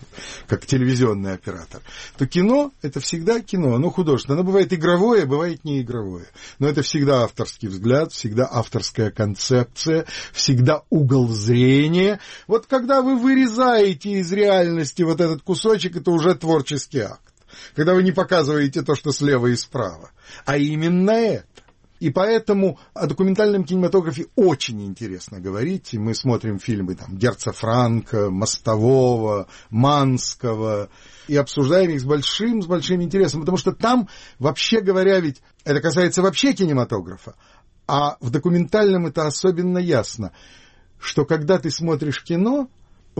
как телевизионный оператор, то кино — это всегда кино, оно художественное. Оно бывает игровое, бывает не игровое. Но это всегда авторский взгляд, всегда авторская концепция, всегда угол зрения. Вот когда вы вырезаете из реальности вот этот кусочек, это уже творческий акт. Когда вы не показываете то, что слева и справа. А именно это. И поэтому о документальном кинематографе очень интересно говорить. И мы смотрим фильмы там, Герца Франка, Мостового, Манского, и обсуждаем их с большим, с большим интересом. Потому что там, вообще говоря, ведь это касается вообще кинематографа, а в документальном это особенно ясно, что когда ты смотришь кино,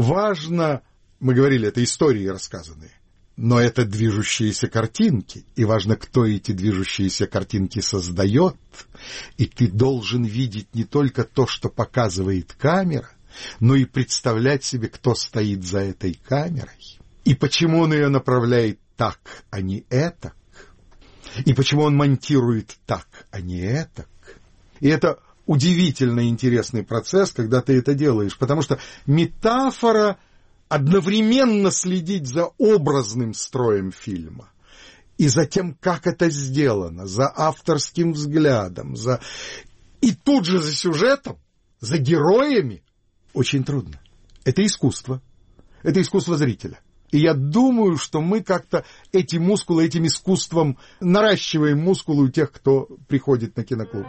важно, мы говорили, это истории рассказанные, но это движущиеся картинки, и важно, кто эти движущиеся картинки создает, и ты должен видеть не только то, что показывает камера, но и представлять себе, кто стоит за этой камерой, и почему он ее направляет так, а не этак, и почему он монтирует так, а не этак. И это удивительно интересный процесс, когда ты это делаешь, потому что метафора одновременно следить за образным строем фильма и за тем, как это сделано, за авторским взглядом, за... и тут же за сюжетом, за героями, очень трудно. Это искусство. Это искусство зрителя. И я думаю, что мы как-то эти мускулы, этим искусством наращиваем мускулы у тех, кто приходит на киноклуб.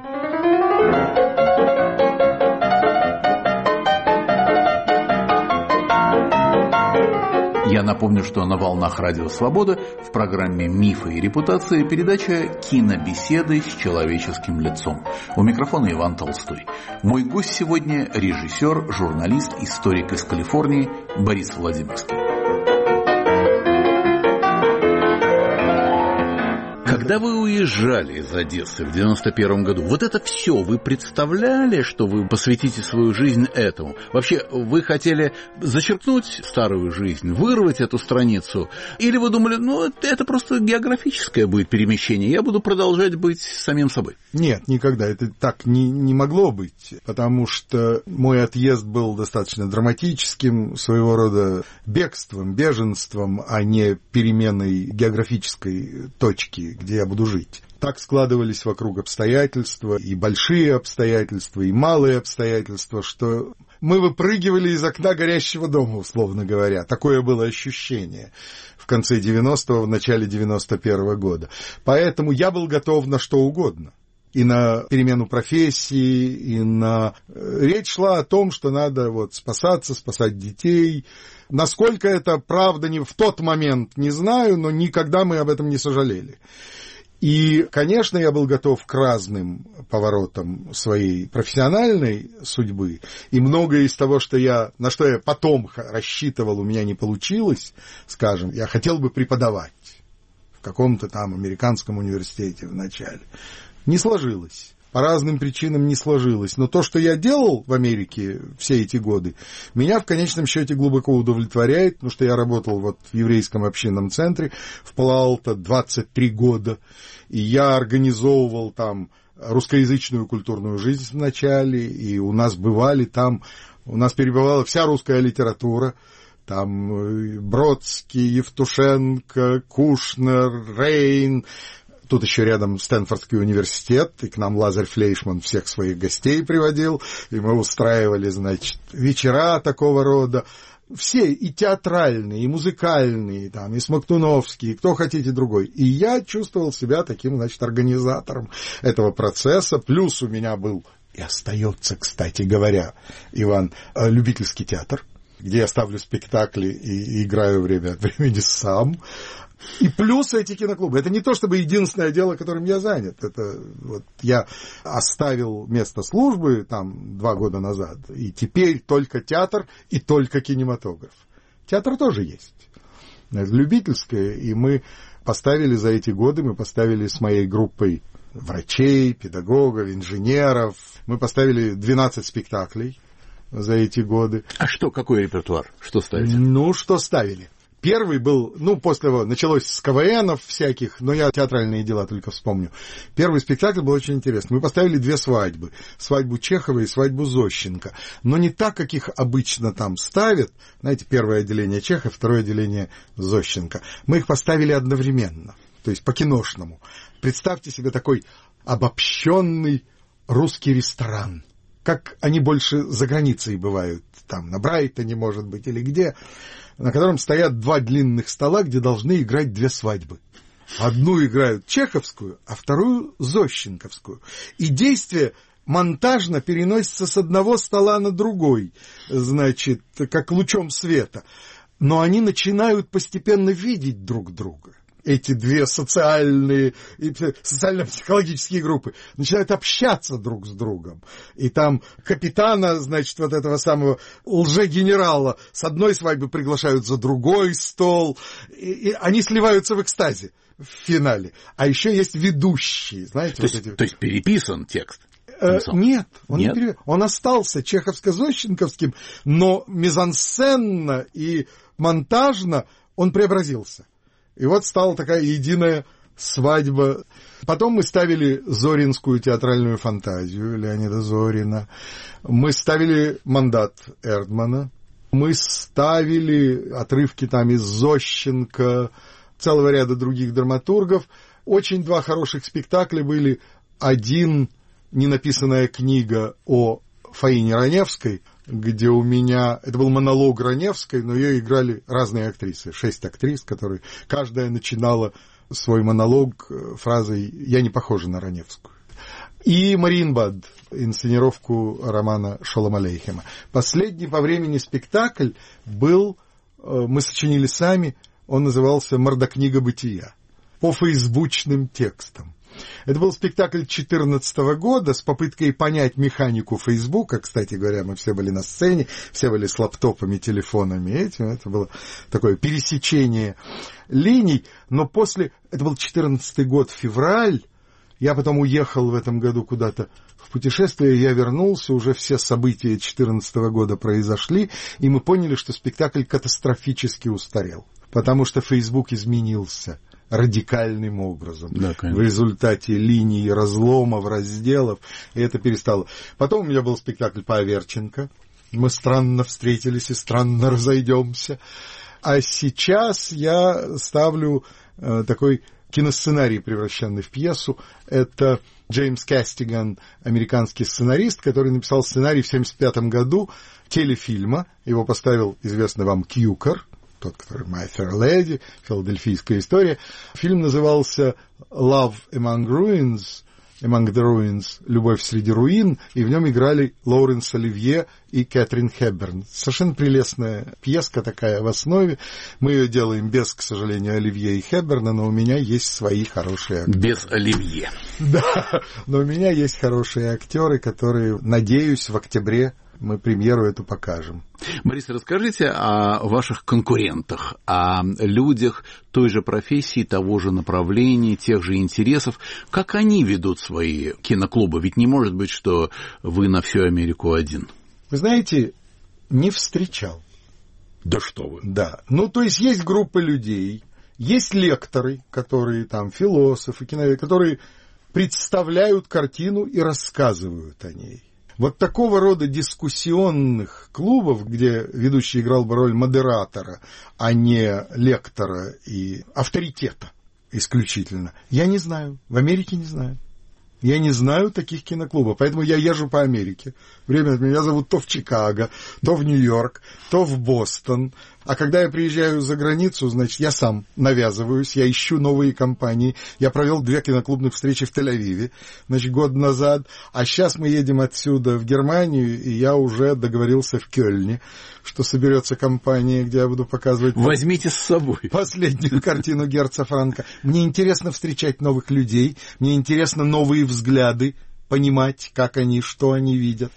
Я напомню, что на волнах Радио Свобода в программе «Мифы и репутации» передача «Кинобеседы с человеческим лицом». У микрофона Иван Толстой. Мой гость сегодня – режиссер, журналист, историк из Калифорнии Борис Владимирский. Когда вы уезжали из Одессы в девяносто первом году, вот это все, вы представляли, что вы посвятите свою жизнь этому? Вообще, вы хотели зачеркнуть старую жизнь, вырвать эту страницу? Или вы думали, ну, это просто географическое будет перемещение, я буду продолжать быть самим собой? Нет, никогда. Это так не, не могло быть, потому что мой отъезд был достаточно драматическим, своего рода бегством, беженством, а не переменой географической точки, где я буду жить. Так складывались вокруг обстоятельства, и большие обстоятельства, и малые обстоятельства, что мы выпрыгивали из окна горящего дома, условно говоря. Такое было ощущение в конце девяностого, в начале девяносто первого года. Поэтому я был готов на что угодно. И на перемену профессии, и на... Речь шла о том, что надо вот спасаться, спасать детей. Насколько это правда не в тот момент, не знаю, но никогда мы об этом не сожалели. И, конечно, я был готов к разным поворотам своей профессиональной судьбы, и многое из того, что я, на что я потом рассчитывал, у меня не получилось, скажем, я хотел бы преподавать в каком-то там американском университете вначале. Не сложилось. По разным причинам не сложилось. Но то, что я делал в Америке все эти годы, меня в конечном счете глубоко удовлетворяет, потому что я работал вот в еврейском общинном центре в Пало-Алто двадцать три года, и я организовывал там русскоязычную культурную жизнь вначале, и у нас бывали там, у нас перебывала вся русская литература, там Бродский, Евтушенко, Кушнер, Рейн. Тут еще рядом Стэнфордский университет, и к нам Лазарь Флейшман всех своих гостей приводил, и мы устраивали, значит, вечера такого рода. Все, и театральные, и музыкальные, там, и Смоктуновский, и кто хотите другой. И я чувствовал себя таким, значит, организатором этого процесса. Плюс у меня был, и остается, кстати говоря, Иван, любительский театр, где я ставлю спектакли и играю время от времени сам. И плюс эти киноклубы. Это не то, чтобы единственное дело, которым я занят. Это вот я оставил место службы там два года назад, и теперь только театр и только кинематограф. Театр тоже есть. Это любительское, и мы поставили за эти годы, мы поставили с моей группой врачей, педагогов, инженеров, мы поставили двенадцать спектаклей за эти годы. А что, какой репертуар? Что ставили? Ну, что ставили? Первый был, ну, после того, началось с КВНов всяких, но я театральные дела только вспомню. Первый спектакль был очень интересный. Мы поставили две свадьбы. Свадьбу Чехова и свадьбу Зощенко. Но не так, как их обычно там ставят. Знаете, первое отделение Чехов, второе отделение Зощенко. Мы их поставили одновременно, то есть по-киношному. Представьте себе такой обобщенный русский ресторан. Как они больше за границей бывают. Там на Брайтоне, может быть, или где, на котором стоят два длинных стола, где должны играть две свадьбы. Одну играют чеховскую, а вторую зощенковскую. И действие монтажно переносится с одного стола на другой, значит, как лучом света. Но они начинают постепенно видеть друг друга. Эти две социальные, социально-психологические группы начинают общаться друг с другом. И там капитана, значит, вот этого самого лже-генерала с одной свадьбы приглашают за другой стол. И, и они сливаются в экстазе в финале. А еще есть ведущие, знаете. То, вот есть, эти... то есть переписан текст? Э, нет, он, нет? Не пере... он остался чеховско-зощенковским, но мизансценно и монтажно он преобразился. И вот стала такая единая свадьба. Потом мы ставили Зоринскую театральную фантазию Леонида Зорина. Мы ставили «Мандат» Эрдмана. Мы ставили отрывки там из Зощенко, целого ряда других драматургов. Очень два хороших спектакля были. Один — ненаписанная книга о Фаине Раневской, где у меня... Это был монолог Раневской, но ее играли разные актрисы. Шесть актрис, которые... Каждая начинала свой монолог фразой «Я не похожа на Раневскую». И Мариенбад, инсценировку романа Шолом Алейхема. Последний по времени спектакль был... Мы сочинили сами, он назывался «Мордокнига бытия» по фейсбучным текстам. Это был спектакль две тысячи четырнадцатого года с попыткой понять механику Фейсбука. Кстати говоря, мы все были на сцене, все были с лаптопами, телефонами. Этим. Это было такое пересечение линий. Но после... Это был четырнадцатый год, февраль. Я потом уехал в этом году куда-то в путешествие. Я вернулся, уже все события две тысячи четырнадцатого года произошли. И мы поняли, что спектакль катастрофически устарел. Потому что Фейсбук изменился радикальным образом. Да, в результате линий разломов, разделов, и это перестало. Потом у меня был спектакль по Аверченко. Мы странно встретились и странно разойдемся. А сейчас я ставлю э, такой киносценарий, превращенный в пьесу. Это Джеймс Кастиган, американский сценарист, который написал сценарий в семьдесят пятом году телефильма. Его поставил известный вам Кьюкер, тот, который «My Fair Lady», «Филадельфийская история». Фильм назывался «Love Among Ruins», «Among the Ruins», «Любовь среди руин», и в нем играли Лоуренс Оливье и Кэтрин Хепберн. Совершенно прелестная пьеска такая в основе. Мы ее делаем без, к сожалению, Оливье и Хепберна, но у меня есть свои хорошие актеры. Без Оливье. Да, но у меня есть хорошие актеры, которые, надеюсь, в октябре мы премьеру эту покажем. Борис, расскажите о ваших конкурентах, о людях той же профессии, того же направления, тех же интересов. Как они ведут свои киноклубы? Ведь не может быть, что вы на всю Америку один. Вы знаете, не встречал. Да что вы. Да. Ну, то есть есть группа людей, есть лекторы, которые там, философы, киноведы, которые представляют картину и рассказывают о ней. Вот такого рода дискуссионных клубов, где ведущий играл бы роль модератора, а не лектора и авторитета исключительно, я не знаю. В Америке не знаю. Я не знаю таких киноклубов, поэтому я езжу по Америке. Время от меня зовут то в Чикаго, то в Нью-Йорк, то в Бостон. А когда я приезжаю за границу, значит, я сам навязываюсь, я ищу новые компании. Я провел две киноклубных встречи в Тель-Авиве, значит, год назад. А сейчас мы едем отсюда в Германию, и я уже договорился в Кёльне, что соберется компания, где я буду показывать... Возьмите с собой. Последнюю картину Герца Франка. Мне интересно встречать новых людей, мне интересно новые взгляды, понимать, как они, что они видят.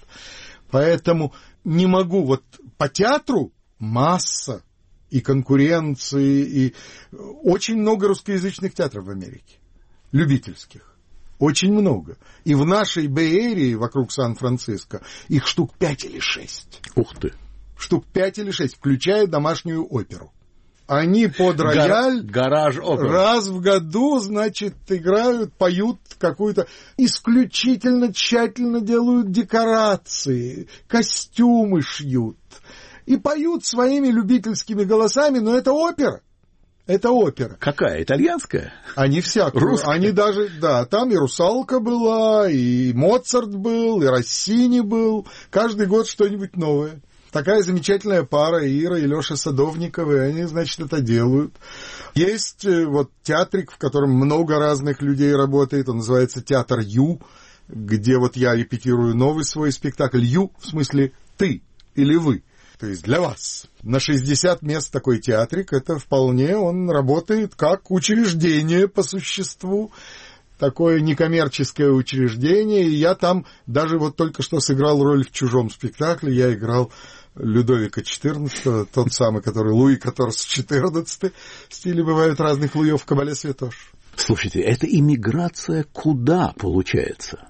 Поэтому не могу вот по театру масса и конкуренции, и очень много русскоязычных театров в Америке, любительских, очень много. И в нашей Бэй-Эрии, вокруг Сан-Франциско, их штук пять или шесть. Ух ты! Штук пять или шесть, включая домашнюю оперу. Они под рояль гараж опера раз в году, значит, играют, поют какую-то... Исключительно тщательно делают декорации, костюмы шьют. И поют своими любительскими голосами, но это опера. Это опера. Какая? Итальянская? Они всякую. Русская? Они даже, да, там и «Русалка» была, и Моцарт был, и Россини был. Каждый год что-нибудь новое. Такая замечательная пара, Ира и Лёша Садовниковы, они, значит, это делают. Есть вот театрик, в котором много разных людей работает, он называется «Театр Ю», где вот я репетирую новый свой спектакль. Ю, в смысле «ты» или «вы». То есть для вас. На шестьдесят мест такой театрик, это вполне он работает как учреждение по существу. Такое некоммерческое учреждение. И я там даже вот только что сыграл роль в чужом спектакле. Я играл Людовика четырнадцатого, тот самый, который Луи Каторс четырнадцатый. В стиле бывают разных Луев в «Кабале Святош». Слушайте, это иммиграция куда получается?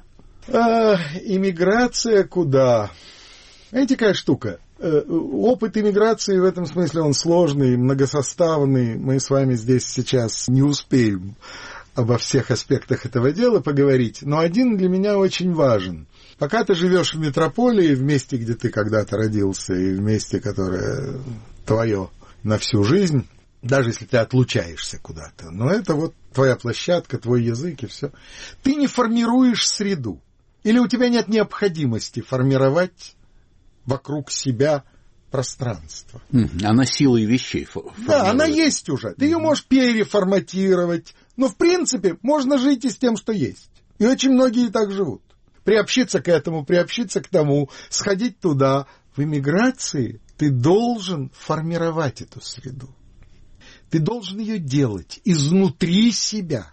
А, иммиграция куда? Знаете, какая штука? Опыт иммиграции в этом смысле он сложный, многосоставный. Мы с вами здесь сейчас не успеем обо всех аспектах этого дела поговорить, но один для меня очень важен. Пока ты живешь в метрополии, в месте, где ты когда-то родился, и в месте, которое твое на всю жизнь, даже если ты отлучаешься куда-то, но это вот твоя площадка, твой язык и все, ты не формируешь среду. Или у тебя нет необходимости формировать вокруг себя пространство. Она силой вещей формирует. Да, она есть уже. Ты ее можешь переформатировать. Но, в принципе, можно жить и с тем, что есть. И очень многие так живут. Приобщиться к этому, приобщиться к тому, сходить туда. В эмиграции ты должен формировать эту среду. Ты должен ее делать изнутри себя.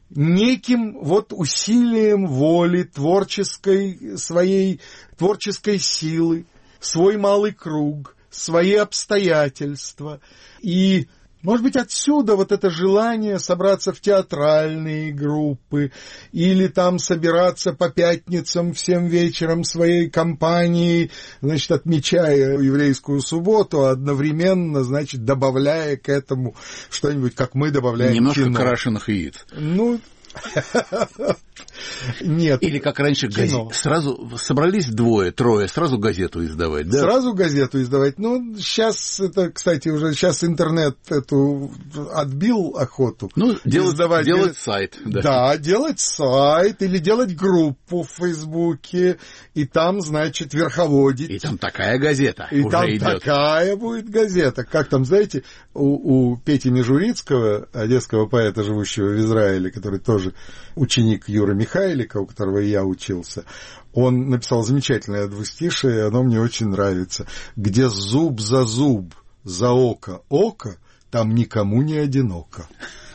Неким вот усилием воли, творческой, своей творческой силы, свой малый круг, свои обстоятельства. И, может быть, отсюда вот это желание собраться в театральные группы или там собираться по пятницам всем вечером своей компанией, значит, отмечая еврейскую субботу, а одновременно, значит, добавляя к этому что-нибудь, как мы добавляем немножко кино. крашеных яиц. Ну, Нет. Или как раньше газету. Сразу собрались двое, трое, сразу газету издавать, да? Сразу газету издавать. Ну, сейчас это, кстати, уже сейчас интернет эту отбил охоту. Ну, делать, издавать, делать сайт. Да. да, делать сайт или делать группу в Фейсбуке, и там, значит, верховодить. И там такая газета и уже там идет. такая будет газета. Как там, знаете, у, у Пети Межурицкого, одесского поэта, живущего в Израиле, который тоже ученик Юры Михайлика, у которого и я учился, он написал замечательное двустишие, и оно мне очень нравится. «Где зуб за зуб, за око око, там никому не одиноко».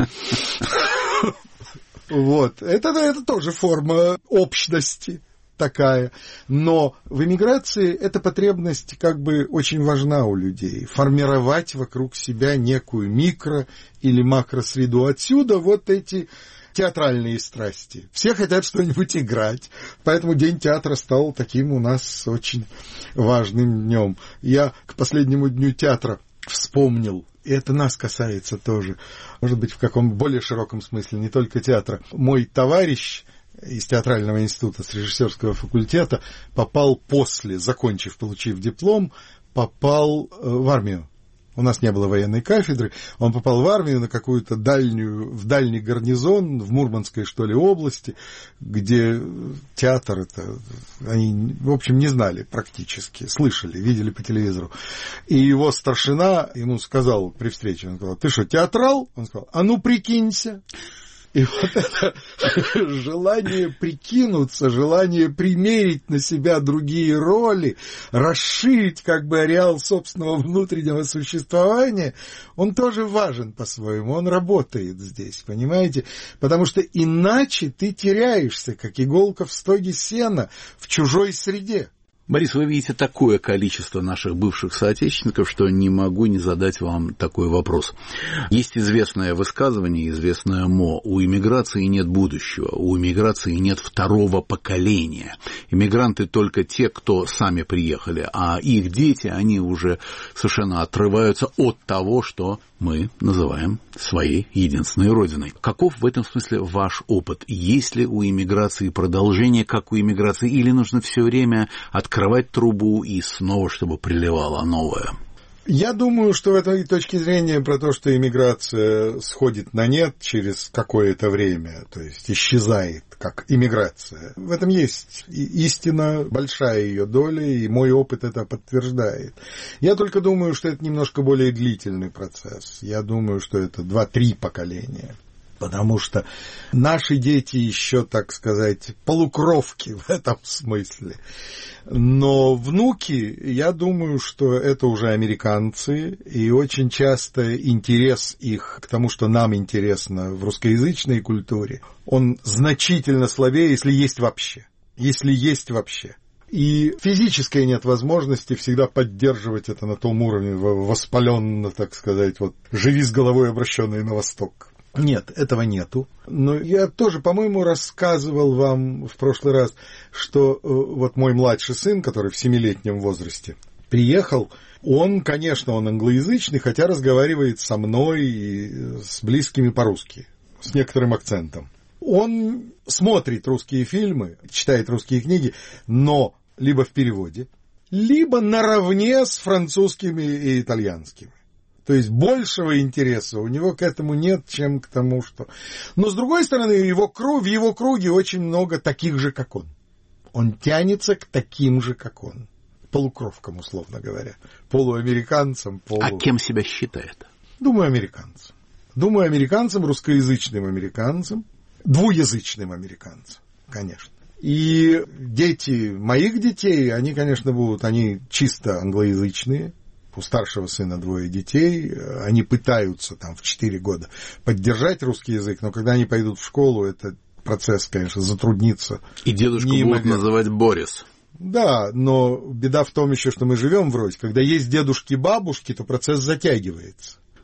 Вот. Это, это тоже форма общности такая. Но в эмиграции эта потребность как бы очень важна у людей. Формировать вокруг себя некую микро- или макросреду. Отсюда вот эти театральные страсти. Все хотят что-нибудь играть. Поэтому День театра стал таким у нас очень важным днем. Я к последнему дню театра вспомнил, и это нас касается тоже, может быть, в каком более широком смысле, не только театра. Мой товарищ из театрального института, с режиссерского факультета, попал после, закончив, получив диплом, попал в армию. У нас не было военной кафедры, он попал в армию на какую-то дальнюю, в дальний гарнизон, в Мурманской, что ли, области, где театр это, они, в общем, не знали практически, слышали, видели по телевизору. И его старшина ему сказал при встрече, он сказал: ты что, театрал? Он сказал: а ну прикинься. И вот это желание прикинуться, желание примерить на себя другие роли, расширить как бы ареал собственного внутреннего существования, он тоже важен по-своему, он работает здесь, понимаете? Потому что иначе ты теряешься, как иголка в стоге сена, в чужой среде. Борис, вы видите такое количество наших бывших соотечественников, что не могу не задать вам такой вопрос. Есть известное высказывание, известное мо: у иммиграции нет будущего, у иммиграции нет второго поколения. Иммигранты только те, кто сами приехали, а их дети, они уже совершенно отрываются от того, что мы называем своей единственной родиной. Каков в этом смысле ваш опыт? Есть ли у иммиграции продолжение, как у иммиграции, или нужно все время открывать трубу и снова, чтобы приливало новое? Я думаю, что в этой точке зрения про то, что иммиграция сходит на нет через какое-то время, то есть исчезает как иммиграция, в этом есть истина, большая ее доля, и мой опыт это подтверждает. Я только думаю, что это немножко более длительный процесс. Я думаю, что это два-три поколения. Потому что наши дети еще, так сказать, полукровки в этом смысле. Но внуки, я думаю, что это уже американцы, и очень часто интерес их к тому, что нам интересно в русскоязычной культуре, он значительно слабее, если есть вообще. Если есть вообще. И физической нет возможности всегда поддерживать это на том уровне, воспаленно, так сказать, вот живи с головой, обращенной на восток. Нет, этого нету. Но я тоже, по-моему, рассказывал вам в прошлый раз, что вот мой младший сын, который в семилетнем возрасте приехал, он, конечно, он англоязычный, хотя разговаривает со мной и с близкими по-русски, с некоторым акцентом. Он смотрит русские фильмы, читает русские книги, но либо в переводе, либо наравне с французскими и итальянскими. То есть большего интереса у него к этому нет, чем к тому, что... Но, с другой стороны, его круг, в его круге очень много таких же, как он. Он тянется к таким же, как он. Полукровкам, условно говоря. Полуамериканцам, полу... А кем себя считает? Думаю, американцем. Думаю, американцем, русскоязычным американцем, двуязычным американцем, конечно. И дети моих детей, они, конечно, будут, они чисто англоязычные. У старшего сына двое детей, они пытаются там в четыре года поддержать русский язык, но когда они пойдут в школу, этот процесс, конечно, затруднится. И дедушку будут называть Борис. Да, но беда в том еще, что мы живем вроде, когда есть дедушки-бабушки, то процесс затягивается.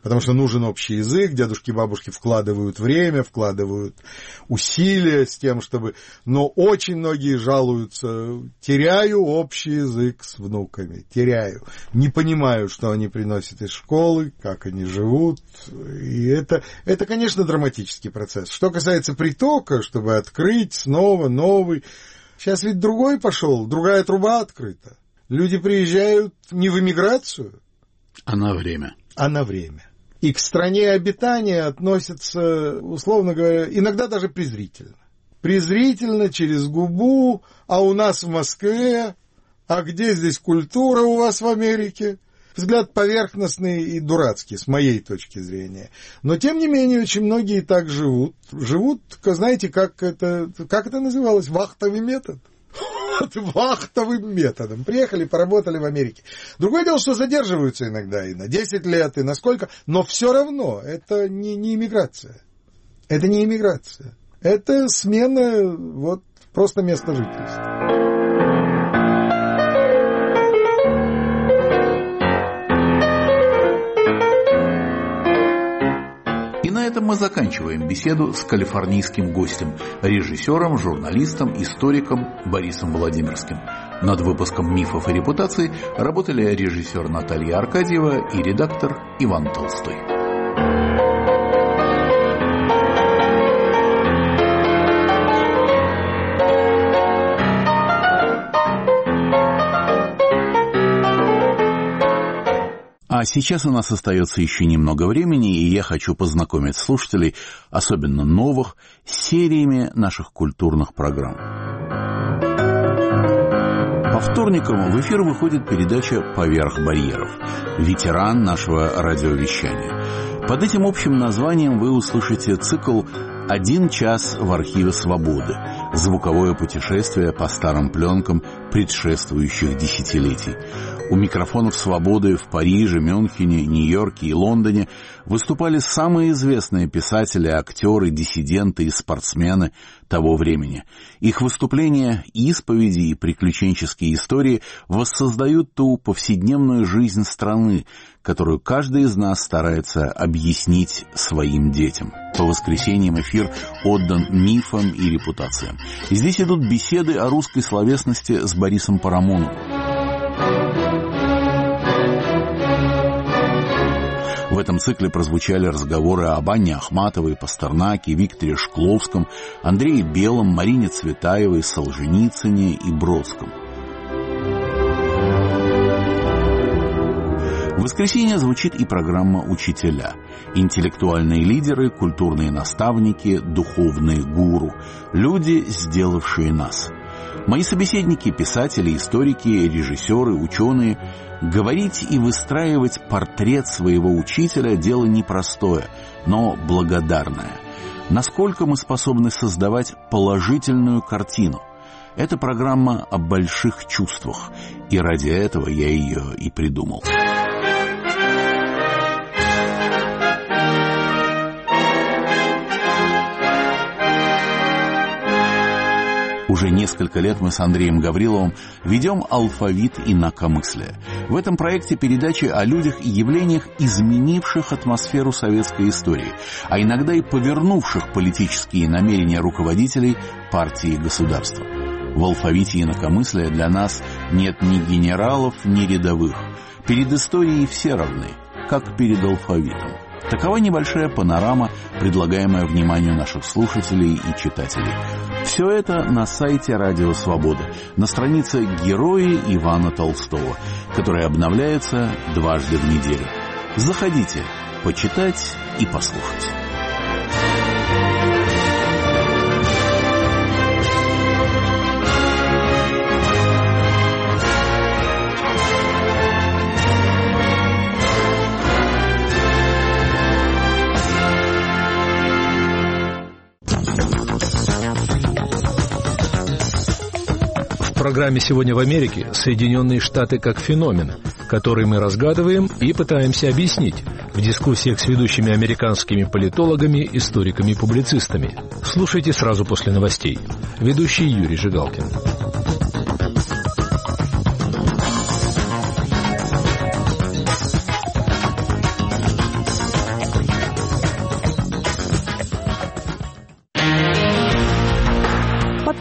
потому что нужен общий язык, дедушки и бабушки вкладывают время, вкладывают усилия с тем, чтобы... Но очень многие жалуются, теряю общий язык с внуками, теряю. Не понимаю, что они приносят из школы, как они живут. И это, это, конечно, драматический процесс. Что касается притока, чтобы открыть снова новый... Сейчас ведь другой пошел, другая труба открыта. Люди приезжают не в эмиграцию, а на время. А на время. И к стране обитания относятся, условно говоря, иногда даже презрительно. Презрительно, через губу, а у нас в Москве, а где здесь культура у вас в Америке? Взгляд поверхностный и дурацкий, с моей точки зрения. Но, тем не менее, очень многие так живут. Живут, знаете, как это, как это называлось? Вахтовый метод. Вахтовым методом. Приехали, поработали в Америке. Другое дело, что задерживаются иногда и на десять лет, и на сколько, но все равно это не, не иммиграция. Это не иммиграция. Это смена вот просто места жительства. На этом мы заканчиваем беседу с калифорнийским гостем, режиссером, журналистом, историком Борисом Владимирским. Над выпуском «Мифов и репутаций» работали режиссер Наталья Аркадьева и редактор Иван Толстой. А сейчас у нас остается еще немного времени, и я хочу познакомить слушателей, особенно новых, с сериями наших культурных программ. По вторникам в эфир выходит передача «Поверх барьеров», ветеран нашего радиовещания. Под этим общим названием вы услышите цикл «Один час в архиве свободы», звуковое путешествие по старым пленкам предшествующих десятилетий. У микрофонов «Свободы» в Париже, Мюнхене, Нью-Йорке и Лондоне выступали самые известные писатели, актеры, диссиденты и спортсмены того времени. Их выступления, исповеди и приключенческие истории воссоздают ту повседневную жизнь страны, которую каждый из нас старается объяснить своим детям. По воскресеньям эфир отдан мифам и репутациям. И здесь идут беседы о русской словесности с Борисом Парамоновым. В этом цикле прозвучали разговоры об Анне Ахматовой, Пастернаке, Викторе Шкловском, Андрее Белом, Марине Цветаевой, Солженицыне и Бродском. В воскресенье звучит и программа «Учителя». Интеллектуальные лидеры, культурные наставники, духовные гуру. Люди, сделавшие нас. Мои собеседники, писатели, историки, режиссеры, ученые. Говорить и выстраивать портрет своего учителя – дело непростое, но благодарное. Насколько мы способны создавать положительную картину? Это программа о больших чувствах, и ради этого я ее и придумал. Уже несколько лет мы с Андреем Гавриловым ведем «Алфавит инакомыслия». В этом проекте передачи о людях и явлениях, изменивших атмосферу советской истории, а иногда и повернувших политические намерения руководителей партии и государства. В «Алфавите инакомыслия» для нас нет ни генералов, ни рядовых. Перед историей все равны, как перед алфавитом. Такова небольшая панорама, предлагаемая вниманию наших слушателей и читателей. Все это на сайте «Радио Свобода», на странице «Герои» Ивана Толстого, которая обновляется дважды в неделю. Заходите почитать и послушать. В программе «Сегодня в Америке» Соединенные Штаты как феномен, который мы разгадываем и пытаемся объяснить в дискуссиях с ведущими американскими политологами, историками и публицистами. Слушайте сразу после новостей. Ведущий Юрий Жигалкин.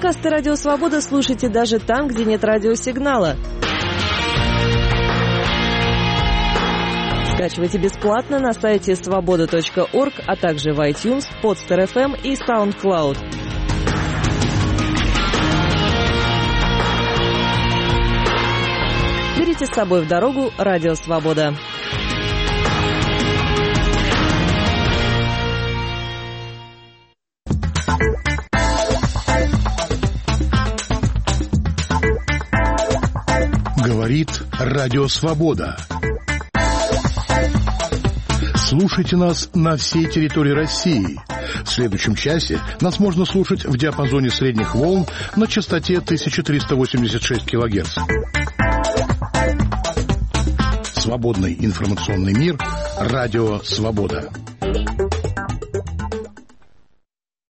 Подкасты «Радио Свобода» слушайте даже там, где нет радиосигнала. Скачивайте бесплатно на сайте свобода точка орг, а также в iTunes, Podster эф эм и SoundCloud. Берите с собой в дорогу «Радио Свобода». Говорит Радио Свобода. Слушайте нас на всей территории России. В следующем часе нас можно слушать в диапазоне средних волн на частоте тысяча триста восемьдесят шесть килогерц. Свободный информационный мир. Радио Свобода.